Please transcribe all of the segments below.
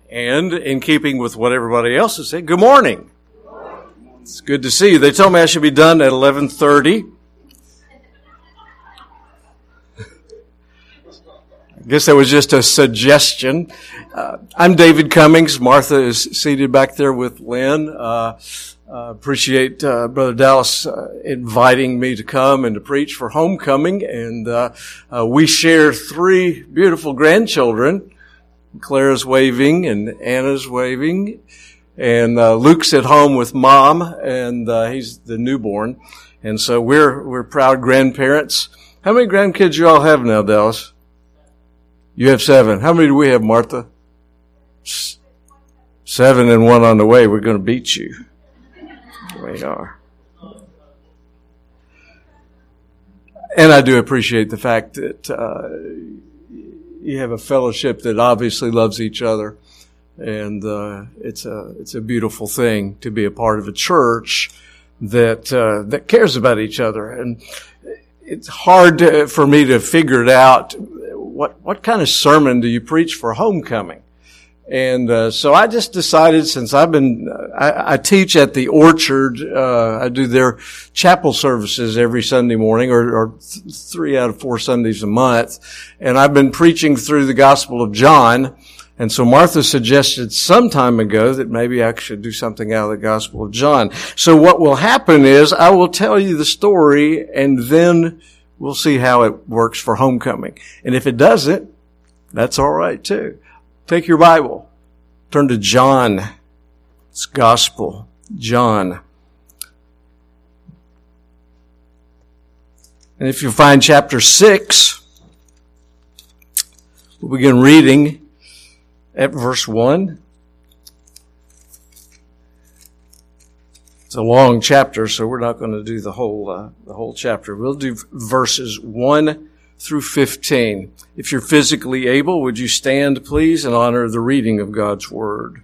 And in keeping with what everybody else has said, good morning. It's good to see you. They told me I should be done at 11:30. I guess that was just a suggestion. I'm David Cummings. Martha is seated back there with Lynn. Appreciate Brother Dallas inviting me to come and to preach for homecoming. And we share three beautiful grandchildren. Clara's waving and Anna's waving. And Luke's at home with Mom, and he's the newborn. And so we're proud grandparents. How many grandkids you all have now, Dallas? You have 7. How many do we have, Martha? 7 and 1 on the way. We're going to beat you. We are. And I do appreciate the fact that you have a fellowship that obviously loves each other. And it's a beautiful thing to be a part of a church that cares about each other. And it's hard for me to figure it out. What kind of sermon do you preach for homecoming? And so I just decided, since I teach at the Orchard, I do their chapel services every Sunday morning, or 3 out of 4 Sundays a month, and I've been preaching through the Gospel of John. And so Martha suggested some time ago that maybe I should do something out of the Gospel of John. So what will happen is I will tell you the story, and then we'll see how it works for homecoming. And if it doesn't, that's all right too. Take your Bible. Turn to John. It's Gospel. John. And if you find chapter 6, we'll begin reading at verse 1. It's a long chapter, so we're not going to do the whole chapter. We'll do verses 1 through 15. If you're physically able, would you stand, please, and honor the reading of God's Word?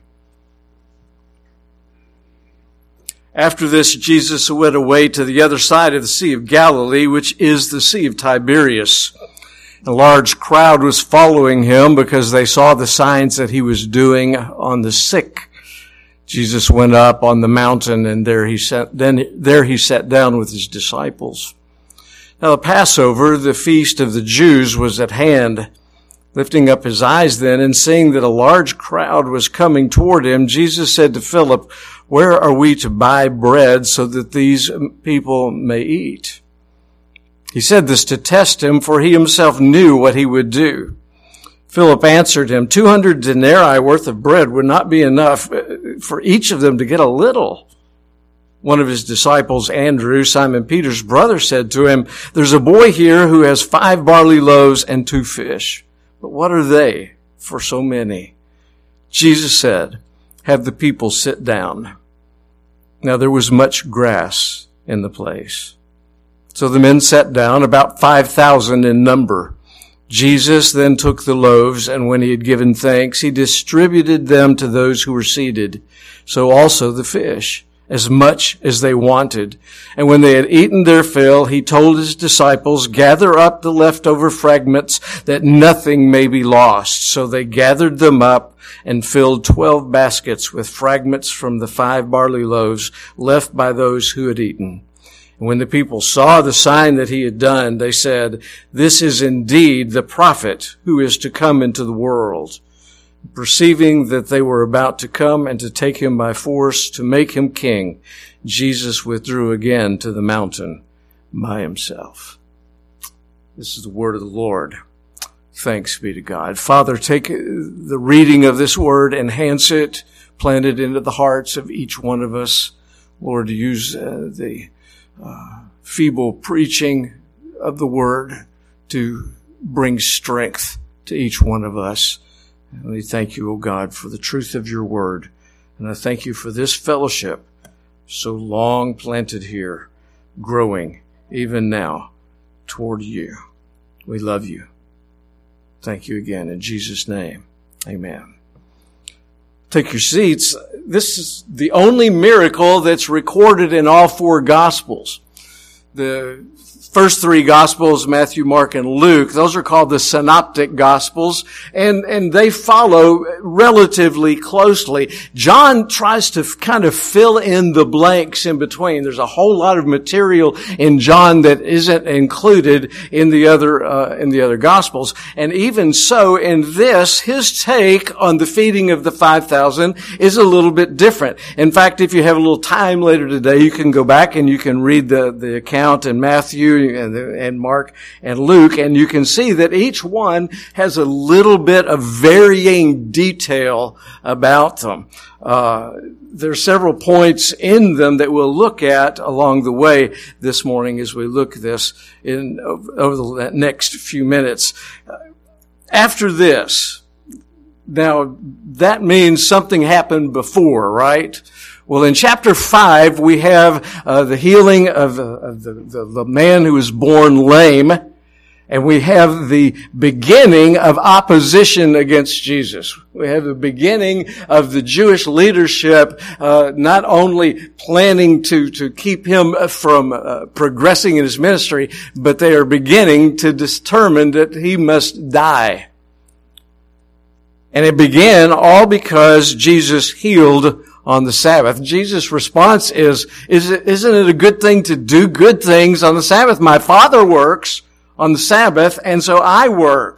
After this, Jesus went away to the other side of the Sea of Galilee, which is the Sea of Tiberias. A large crowd was following him because they saw the signs that he was doing on the sick. Jesus went up on the mountain, and there he sat down with his disciples. Now the Passover, the feast of the Jews, was at hand. Lifting up his eyes then, and seeing that a large crowd was coming toward him, Jesus said to Philip, "Where are we to buy bread so that these people may eat?" He said this to test him, for he himself knew what he would do. Philip answered him, 200 denarii worth of bread would not be enough for each of them to get a little. One of his disciples, Andrew, Simon Peter's brother, said to him, "There's a boy here who has 5 barley loaves and 2 fish. But what are they for so many?" Jesus said, "Have the people sit down." Now there was much grass in the place. So the men sat down, about 5,000 in number. Jesus then took the loaves, and when he had given thanks, he distributed them to those who were seated. So also the fish, as much as they wanted. And when they had eaten their fill, he told his disciples, "Gather up the leftover fragments, that nothing may be lost." So they gathered them up and filled 12 baskets with fragments from the 5 barley loaves left by those who had eaten. And when the people saw the sign that he had done, they said, "This is indeed the prophet who is to come into the world." Perceiving that they were about to come and to take him by force to make him king, Jesus withdrew again to the mountain by himself. This is the word of the Lord. Thanks be to God. Father, take the reading of this word, enhance it, plant it into the hearts of each one of us. Lord, use the feeble preaching of the word to bring strength to each one of us. And we thank you, O God, for the truth of your word. And I thank you for this fellowship so long planted here, growing even now toward you. We love you. Thank you again in Jesus' name. Amen. Take your seats. This is the only miracle that's recorded in all 4 Gospels. The first three Gospels, Matthew, Mark, and Luke, those are called the Synoptic Gospels, and they follow relatively closely. John tries to kind of fill in the blanks in between. There's a whole lot of material in John that isn't included in the other Gospels. And even so, in this, his take on the feeding of the 5,000 is a little bit different. In fact, if you have a little time later today, you can go back and you can read the account in Matthew and Mark and Luke, and you can see that each one has a little bit of varying detail about them. There are several points in them that we'll look at along the way this morning as we look at this over the next few minutes. After this, now that means something happened before, right? Well, in chapter 5, we have the healing of the man who was born lame, and we have the beginning of opposition against Jesus. We have the beginning of the Jewish leadership not only planning to keep him from progressing in his ministry, but they are beginning to determine that he must die. And it began all because Jesus healed on the Sabbath. Jesus' response isn't it a good thing to do good things on the Sabbath? My Father works on the Sabbath, and so I work.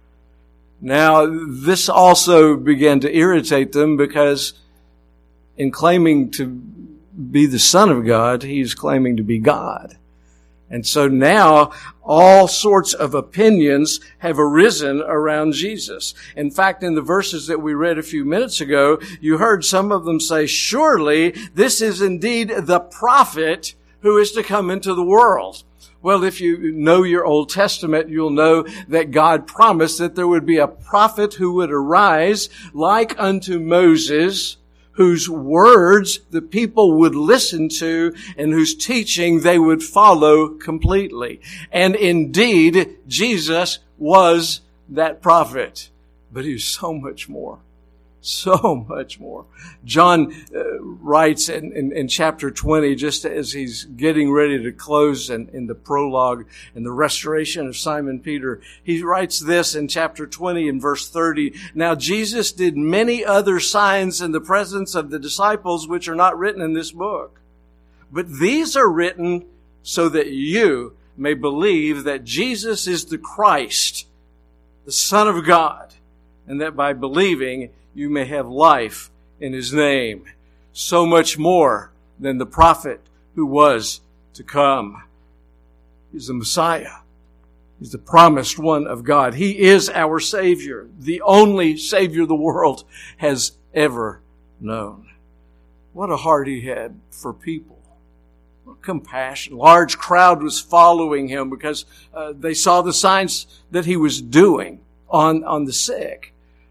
Now, this also began to irritate them because in claiming to be the Son of God, he's claiming to be God. And so now all sorts of opinions have arisen around Jesus. In fact, in the verses that we read a few minutes ago, you heard some of them say, surely this is indeed the prophet who is to come into the world. Well, if you know your Old Testament, you'll know that God promised that there would be a prophet who would arise like unto Moses, whose words the people would listen to and whose teaching they would follow completely. And indeed, Jesus was that prophet. But he was so much more. So much more. John writes in chapter 20, just as he's getting ready to close in the prologue and the restoration of Simon Peter, he writes this in chapter 20 and verse 30. Now Jesus did many other signs in the presence of the disciples which are not written in this book. But these are written so that you may believe that Jesus is the Christ, the Son of God, and that by believing you may have life in his name. So much more than the prophet who was to come. He's the Messiah. He's the promised one of God. He is our Savior, the only Savior the world has ever known. What a heart he had for people. What compassion. Large crowd was following him because they saw the signs that he was doing on the sick.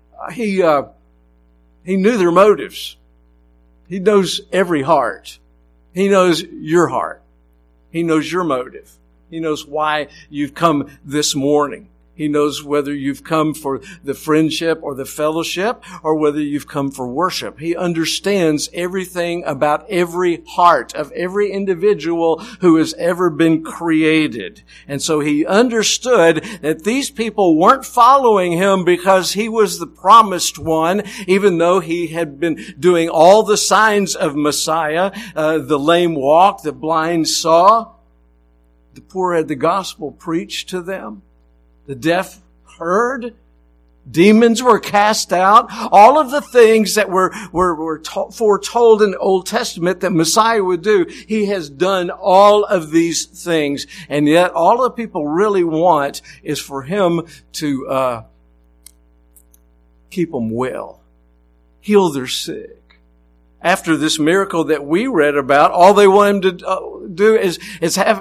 He knew their motives. He knows every heart. He knows your heart. He knows your motive. He knows why you've come this morning. He knows whether you've come for the friendship or the fellowship or whether you've come for worship. He understands everything about every heart of every individual who has ever been created. And so he understood that these people weren't following him because he was the promised one, even though he had been doing all the signs of Messiah. The lame walked, the blind saw, the poor had the gospel preached to them. The deaf heard. Demons were cast out. All of the things that were foretold in the Old Testament that Messiah would do, he has done all of these things. And yet all the people really want is for him to keep them well. Heal their sick. After this miracle that we read about, all they want him to do is have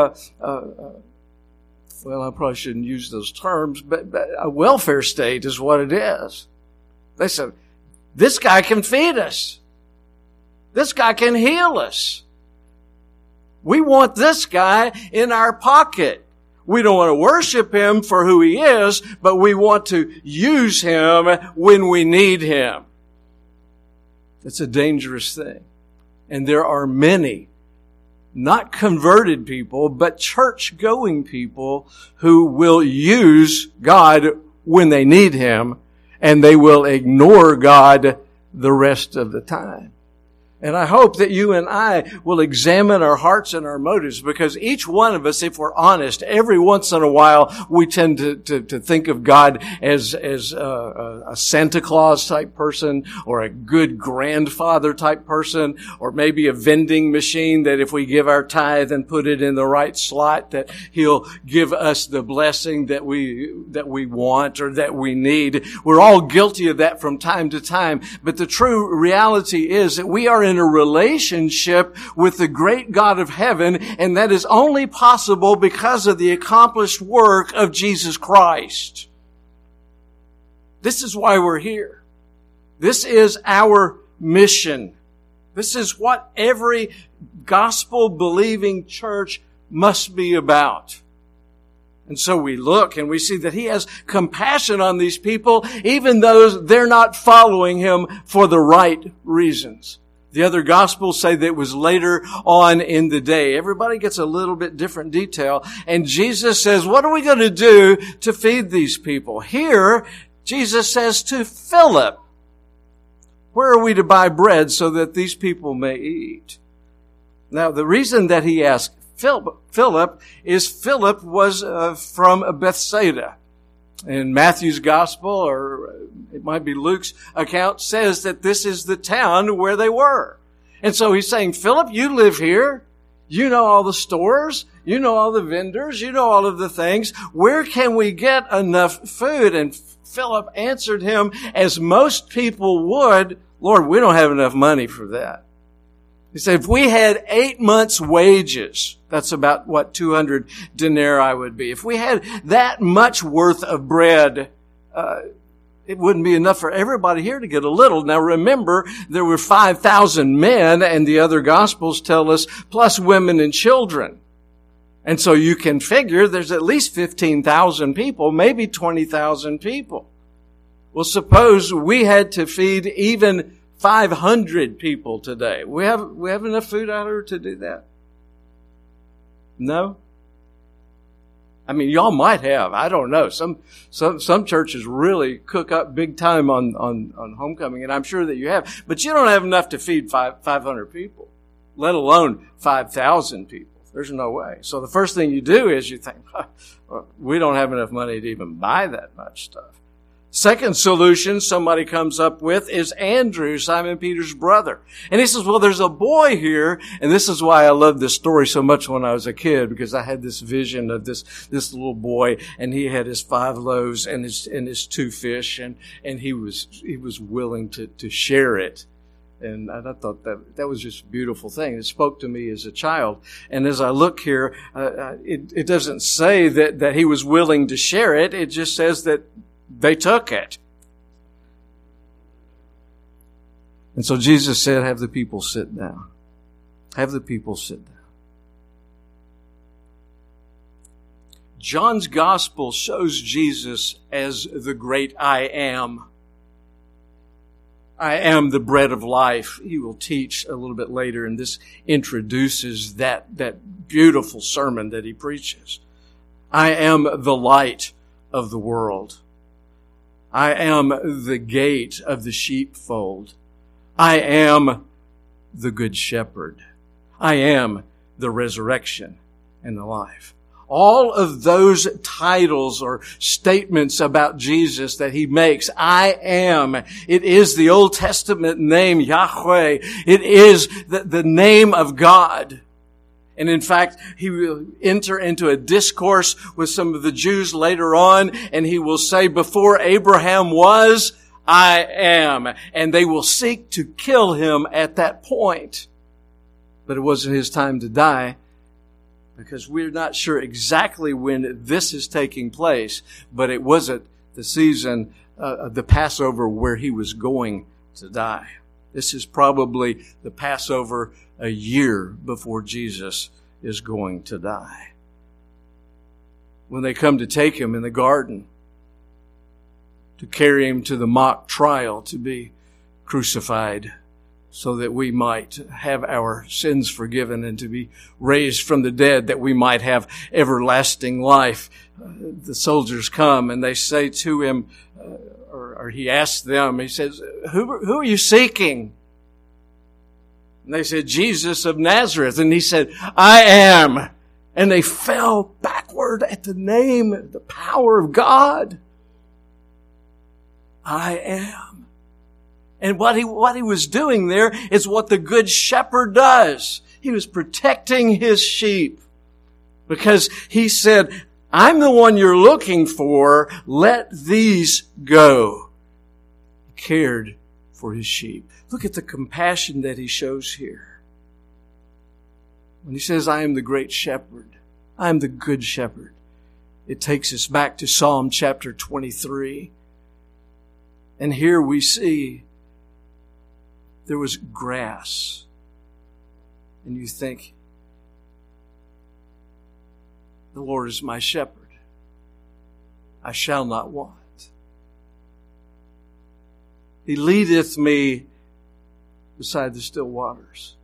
well, I probably shouldn't use those terms, but a welfare state is what it is. They said, this guy can feed us. This guy can heal us. We want this guy in our pocket. We don't want to worship him for who he is, but we want to use him when we need him. It's a dangerous thing. And there are many not converted people, but church-going people who will use God when they need Him, and they will ignore God the rest of the time. And I hope that you and I will examine our hearts and our motives, because each one of us, if we're honest, every once in a while we tend to think of God as a Santa Claus type person, or a good grandfather type person, or maybe a vending machine that if we give our tithe and put it in the right slot, that He'll give us the blessing that we want or that we need. We're all guilty of that from time to time. But the true reality is that we are in a relationship with the great God of heaven, and that is only possible because of the accomplished work of Jesus Christ. This is why we're here. This is our mission. This is what every gospel-believing church must be about. And so we look and we see that He has compassion on these people, even though they're not following Him for the right reasons. The other Gospels say that it was later on in the day. Everybody gets a little bit different detail. And Jesus says, what are we going to do to feed these people? Here, Jesus says to Philip, where are we to buy bread so that these people may eat? Now, the reason that he asked Philip is Philip was from Bethsaida. In Matthew's Gospel, or it might be Luke's account, says that this is the town where they were. And so he's saying, Philip, you live here. You know all the stores. You know all the vendors. You know all of the things. Where can we get enough food? And Philip answered him, as most people would, Lord, we don't have enough money for that. He said, if we had 8 months' wages, that's about what 200 denarii would be. If we had that much worth of bread, it wouldn't be enough for everybody here to get a little. Now remember, there were 5,000 men, and the other Gospels tell us, plus women and children. And so you can figure there's at least 15,000 people, maybe 20,000 people. Well, suppose we had to feed even 500 people today. We have enough food out here to do that? No? I mean, y'all might have. I don't know. Some churches really cook up big time on homecoming, and I'm sure that you have. But you don't have enough to feed 500 people, let alone 5,000 people. There's no way. So the first thing you do is you think, we don't have enough money to even buy that much stuff. Second solution somebody comes up with is Andrew, Simon Peter's brother. And he says, well, there's a boy here. And this is why I loved this story so much when I was a kid, because I had this vision of this little boy, and he had his 5 loaves and his 2 fish, and he was willing to share it. And I thought that was just a beautiful thing. It spoke to me as a child. And as I look here, it doesn't say that he was willing to share it. It just says that they took it. And so Jesus said, have the people sit down. Have the people sit down. John's gospel shows Jesus as the great I am. I am the bread of life. He will teach a little bit later, and this introduces that beautiful sermon that he preaches. I am the light of the world. I am the gate of the sheepfold. I am the good shepherd. I am the resurrection and the life. All of those titles or statements about Jesus that he makes, I am. It is the Old Testament name, Yahweh. It is the name of God. And in fact, he will enter into a discourse with some of the Jews later on, and he will say, before Abraham was, I am. And they will seek to kill him at that point. But it wasn't his time to die, because we're not sure exactly when this is taking place, but it wasn't the season of the Passover where he was going to die. This is probably the Passover a year before Jesus is going to die. When they come to take him in the garden, to carry him to the mock trial, to be crucified, so that we might have our sins forgiven and to be raised from the dead, that we might have everlasting life. The soldiers come and they say to him, or he asks them, he says, who are you seeking? And they said, Jesus of Nazareth. And he said, I am. And they fell backward at the name, the power of God. I am. And what he was doing there is what the good shepherd does. He was protecting his sheep because he said, I'm the one you're looking for. Let these go. He cared for his sheep. Look at the compassion that he shows here. When he says, I am the great shepherd, I am the good shepherd, it takes us back to Psalm chapter 23. And here we see there was grass. And you think, the Lord is my shepherd. I shall not want. He leadeth me beside the still waters.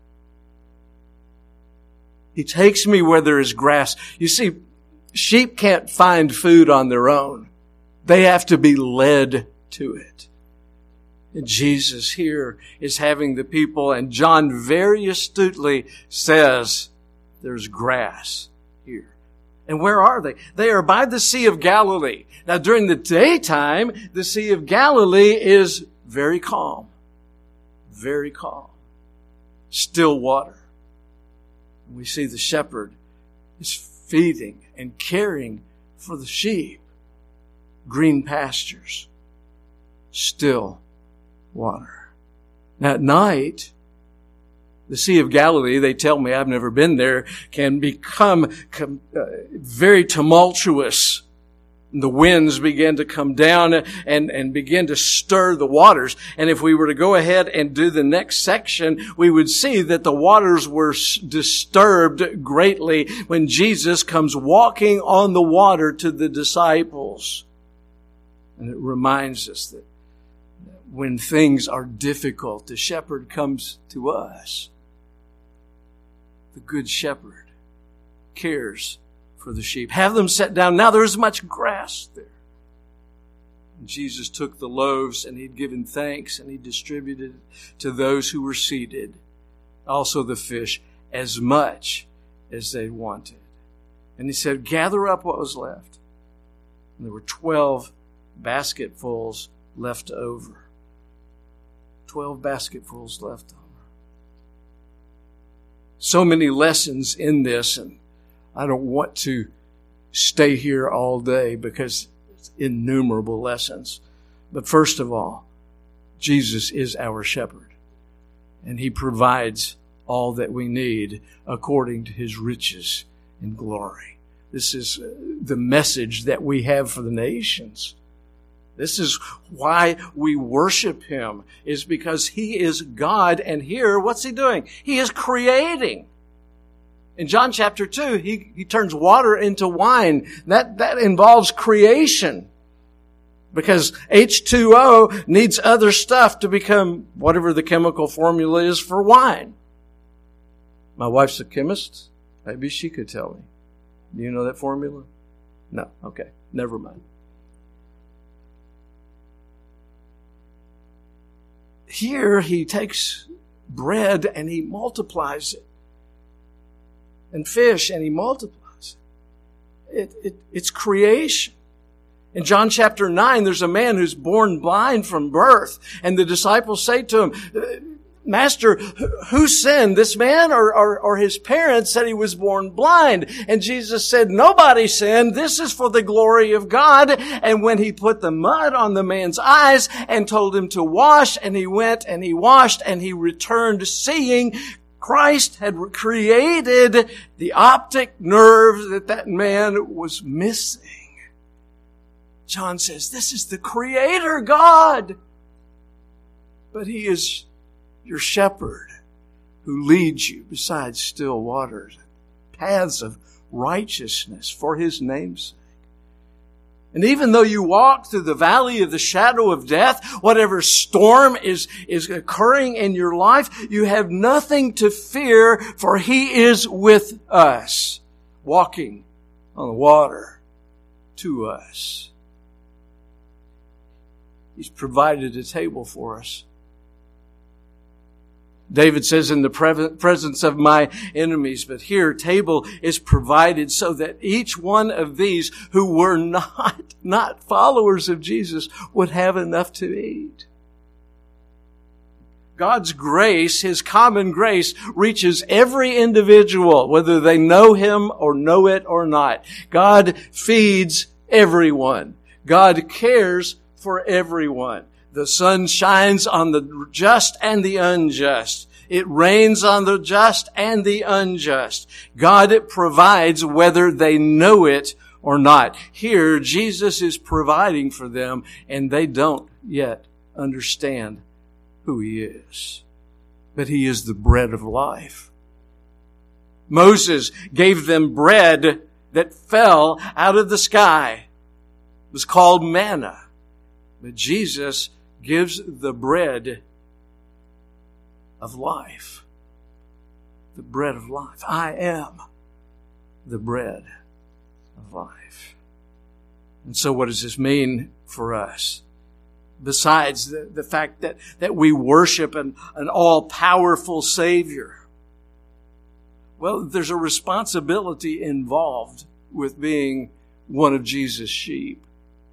He takes me where there is grass. You see, sheep can't find food on their own. They have to be led to it. And Jesus here is having the people, and John very astutely says, there's grass here. And where are they? They are by the Sea of Galilee. Now during the daytime, the Sea of Galilee is very calm. Very calm. Still water. And we see the shepherd is feeding and caring for the sheep. Green pastures. Still water. Now at night, the Sea of Galilee, they tell me, I've never been there, can become very tumultuous. The winds begin to come down and begin to stir the waters. And if we were to go ahead and do the next section, we would see that the waters were disturbed greatly when Jesus comes walking on the water to the disciples. And it reminds us that when things are difficult, the shepherd comes to us. The good shepherd cares for the sheep. Have them set down. Now there's much grass there. And Jesus took the loaves and he'd given thanks and he distributed to those who were seated. Also the fish, as much as they wanted. And he said, gather up what was left. And there were 12 basketfuls left over. 12 basketfuls left over. So many lessons in this, and I don't want to stay here all day because it's innumerable lessons. But first of all, Jesus is our shepherd, and he provides all that we need according to his riches and glory. This is the message that we have for the nations. This is why we worship him, is because he is God. And here, what's he doing? He is creating. In John chapter 2, he turns water into wine. That involves creation. Because H2O needs other stuff to become whatever the chemical formula is for wine. My wife's a chemist. Maybe she could tell me. Do you know that formula? No. Okay. Never mind. Here he takes bread and he multiplies it. And fish and he multiplies it. It's creation. In John chapter 9, there's a man who's born blind from birth. And the disciples say to him, Master, who sinned, this man or his parents, that he was born blind? And Jesus said, nobody sinned. This is for the glory of God. And when he put the mud on the man's eyes and told him to wash, and he went and he washed and he returned seeing, Christ had created the optic nerve that man was missing. John says, this is the Creator God. But he is your shepherd who leads you beside still waters, paths of righteousness for his name's sake. And even though you walk through the valley of the shadow of death, whatever storm is occurring in your life, you have nothing to fear, for He is with us, walking on the water to us. He's provided a table for us. David says, in the presence of my enemies. But here, table is provided so that each one of these who were not followers of Jesus would have enough to eat. God's grace, His common grace, reaches every individual, whether they know Him or know it or not. God feeds everyone. God cares for everyone. The sun shines on the just and the unjust. It rains on the just and the unjust. God provides whether they know it or not. Here, Jesus is providing for them, and they don't yet understand who He is. But He is the bread of life. Moses gave them bread that fell out of the sky. It was called manna. But Jesus gives the bread of life. The bread of life. I am the bread of life. And so what does this mean for us? Besides the fact that we worship an all-powerful Savior. Well, there's a responsibility involved with being one of Jesus' sheep.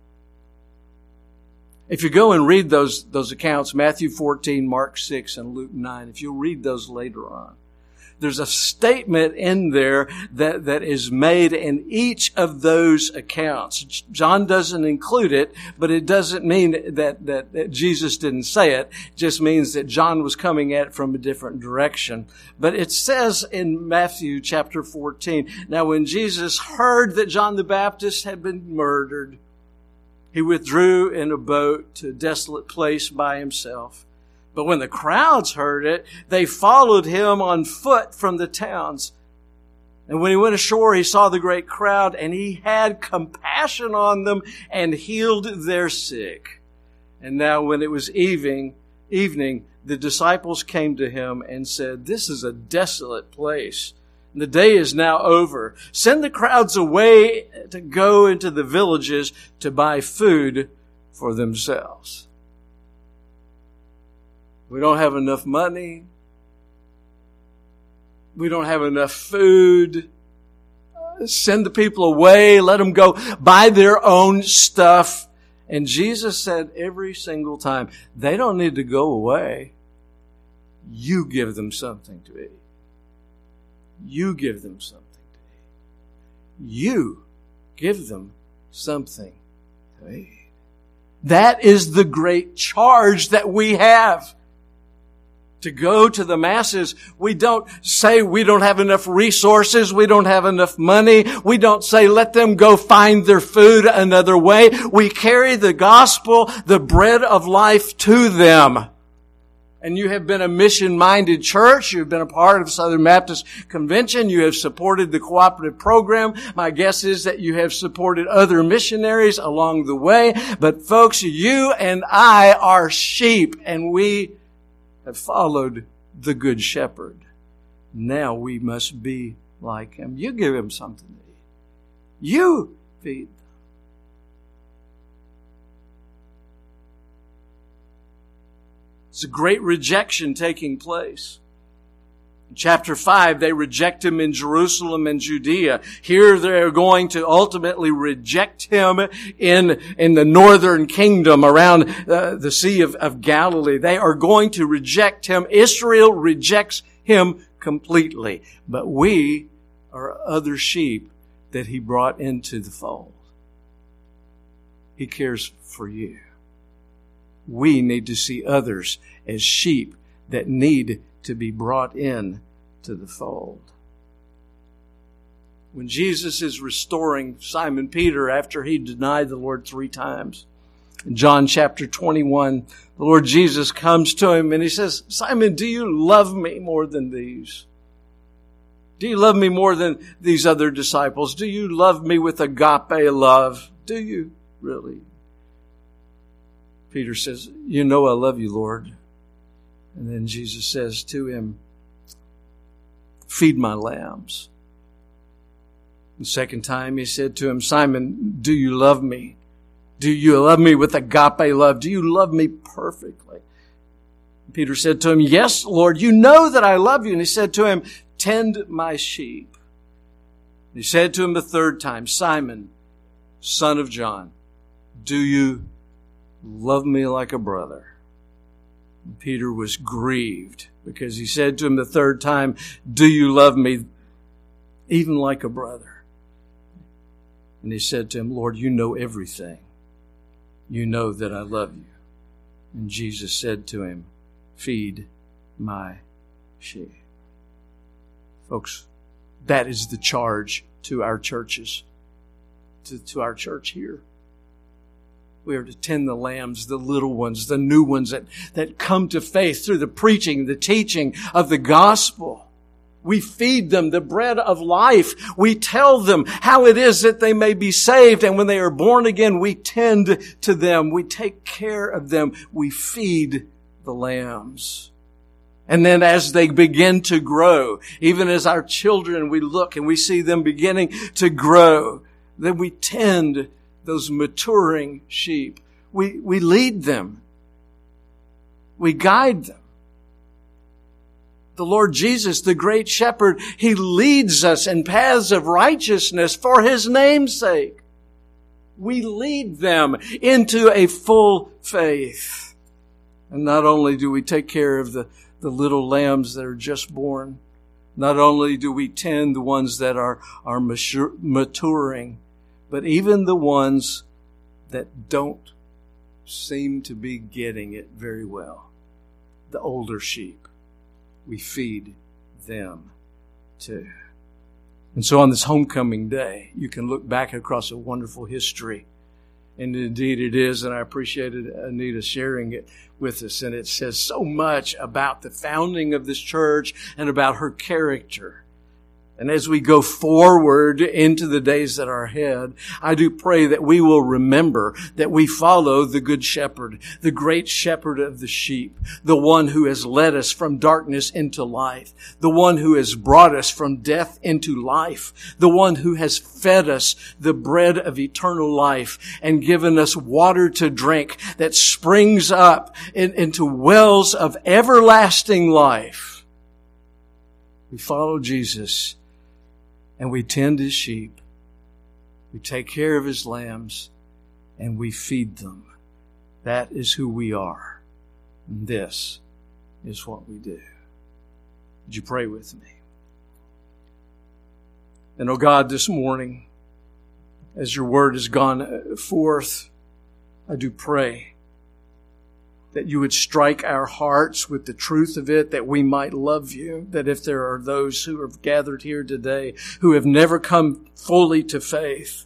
If you go and read those accounts, Matthew 14, Mark 6, and Luke 9, if you'll read those later on, there's a statement in there that is made in each of those accounts. John doesn't include it, but it doesn't mean that Jesus didn't say it. It just means that John was coming at it from a different direction. But it says in Matthew chapter 14, now when Jesus heard that John the Baptist had been murdered, He withdrew in a boat to a desolate place by Himself. But when the crowds heard it, they followed Him on foot from the towns. And when He went ashore, He saw the great crowd, and He had compassion on them and healed their sick. And now when it was evening, the disciples came to Him and said, this is a desolate place. The day is now over. Send the crowds away to go into the villages to buy food for themselves. We don't have enough money. We don't have enough food. Send the people away. Let them go buy their own stuff. And Jesus said every single time, they don't need to go away. You give them something to eat. You give them something to eat. You give them something to eat. That is the great charge that we have. To go to the masses. We don't say we don't have enough resources. We don't have enough money. We don't say let them go find their food another way. We carry the gospel, the bread of life, to them. And you have been a mission-minded church. You've been a part of Southern Baptist Convention. You have supported the cooperative program. My guess is that you have supported other missionaries along the way. But folks, you and I are sheep, and we have followed the Good Shepherd. Now we must be like Him. You give Him something to eat. You feed them. It's a great rejection taking place. In chapter 5, they reject Him in Jerusalem and Judea. Here they're going to ultimately reject Him in the northern kingdom around the Sea of Galilee. They are going to reject Him. Israel rejects Him completely. But we are other sheep that He brought into the fold. He cares for you. We need to see others as sheep that need to be brought in to the fold. When Jesus is restoring Simon Peter after he denied the Lord 3 times, in John chapter 21, the Lord Jesus comes to him and He says, Simon, do you love me more than these? Do you love me more than these other disciples? Do you love me with agape love? Do you? Really? Peter says, you know I love you, Lord. And then Jesus says to him, feed my lambs. The second time he said to him, Simon, do you love me? Do you love me with agape love? Do you love me perfectly? Peter said to him, yes, Lord, you know that I love you. And he said to him, tend my sheep. He said to him the third time, Simon, son of John, do you love me like a brother? And Peter was grieved because he said to him the third time, do you love me even like a brother? And he said to him, Lord, you know everything. You know that I love you. And Jesus said to him, feed my sheep. Folks, that is the charge to our churches, to our church here. We are to tend the lambs, the little ones, the new ones that come to faith through the preaching, the teaching of the gospel. We feed them the bread of life. We tell them how it is that they may be saved. And when they are born again, we tend to them. We take care of them. We feed the lambs. And then as they begin to grow, even as our children, we look and we see them beginning to grow, then we tend those maturing sheep. We lead them. We guide them. The Lord Jesus, the great shepherd, He leads us in paths of righteousness for His name's sake. We lead them into a full faith. And not only do we take care of the little lambs that are just born, not only do we tend the ones that are maturing, but even the ones that don't seem to be getting it very well, the older sheep. We feed them too. And so on this homecoming day, you can look back across a wonderful history. And indeed it is, and I appreciated Anita sharing it with us. And it says so much about the founding of this church and about her character. And as we go forward into the days that are ahead, I do pray that we will remember that we follow the Good Shepherd, the great shepherd of the sheep, the one who has led us from darkness into light, the one who has brought us from death into life, the one who has fed us the bread of eternal life and given us water to drink that springs up into wells of everlasting life. We follow Jesus. And we tend His sheep. We take care of His lambs. And we feed them. That is who we are. And this is what we do. Would you pray with me? And, oh God, this morning, as your word has gone forth, I do pray that you would strike our hearts with the truth of it, that we might love you, that if there are those who have gathered here today who have never come fully to faith,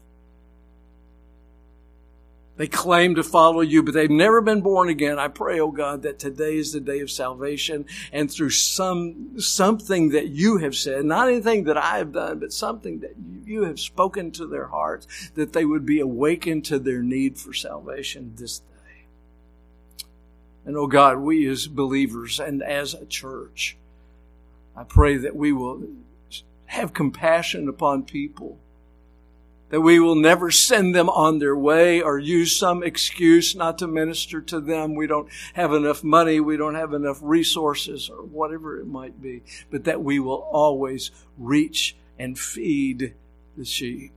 they claim to follow you, but they've never been born again. I pray, oh God, that today is the day of salvation, and through something that you have said, not anything that I have done, but something that you have spoken to their hearts, that they would be awakened to their need for salvation this day. And, oh God, we as believers and as a church, I pray that we will have compassion upon people, that we will never send them on their way or use some excuse not to minister to them. We don't have enough money, we don't have enough resources, or whatever it might be, but that we will always reach and feed the sheep,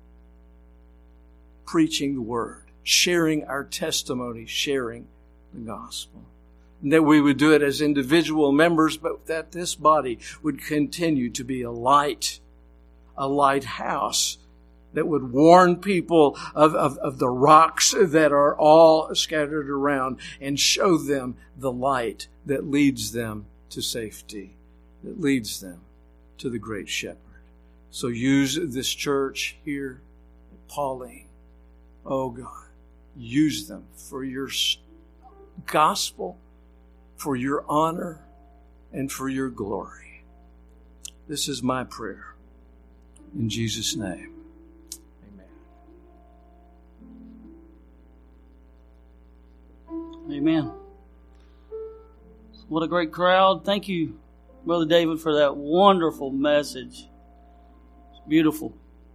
preaching the word, sharing our testimony, sharing the gospel. And that we would do it as individual members, but that this body would continue to be a lighthouse that would warn people of the rocks that are all scattered around and show them the light that leads them to safety, that leads them to the great shepherd. So use this church here at Pauline. Oh God, use them for your gospel, for your honor, and for your glory. This is my prayer. In Jesus' name, amen. Amen. What a great crowd. Thank you, Brother David, for that wonderful message. It's beautiful.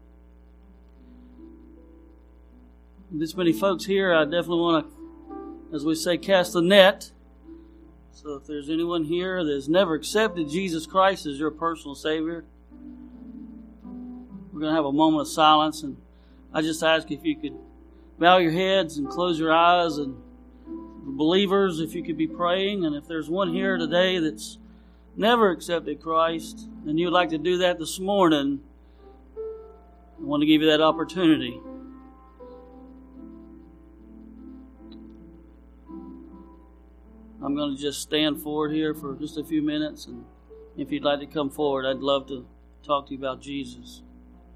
This many folks here, I definitely want to, as we say, cast the net. So if there's anyone here that has never accepted Jesus Christ as your personal Savior, we're going to have a moment of silence. And I just ask if you could bow your heads and close your eyes, and believers, if you could be praying. And if there's one here today that's never accepted Christ and you'd like to do that this morning, I want to give you that opportunity. I'm going to just stand forward here for just a few minutes, and if you'd like to come forward, I'd love to talk to you about Jesus.